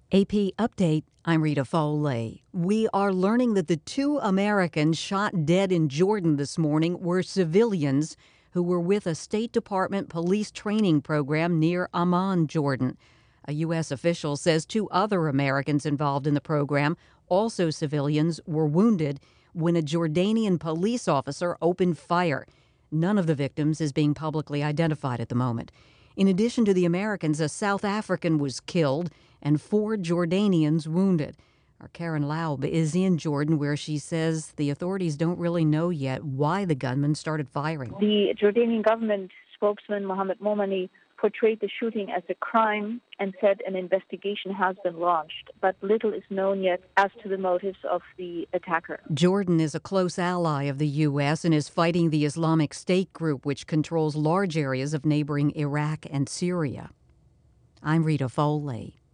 AP Update, I'm Rita Foley. We are learning that the two Americans shot dead in Jordan this morning were civilians who were with a State Department police training program near Amman, Jordan. A U.S. official says two other Americans involved in the program, also civilians, were wounded when a Jordanian police officer opened fire. None of the victims is being publicly identified at the moment. In addition to the Americans, a South African was killed and 4 Jordanians wounded. Our Karen Laub is in Jordan, where she says the authorities don't really know yet why the gunman started firing. The Jordanian government spokesman Mohammed Momani portrayed the shooting as a crime and said an investigation has been launched, but little is known yet as to the motives of the attacker. Jordan is a close ally of the U.S. and is fighting the Islamic State group, which controls large areas of neighboring Iraq and Syria. I'm Rita Foley.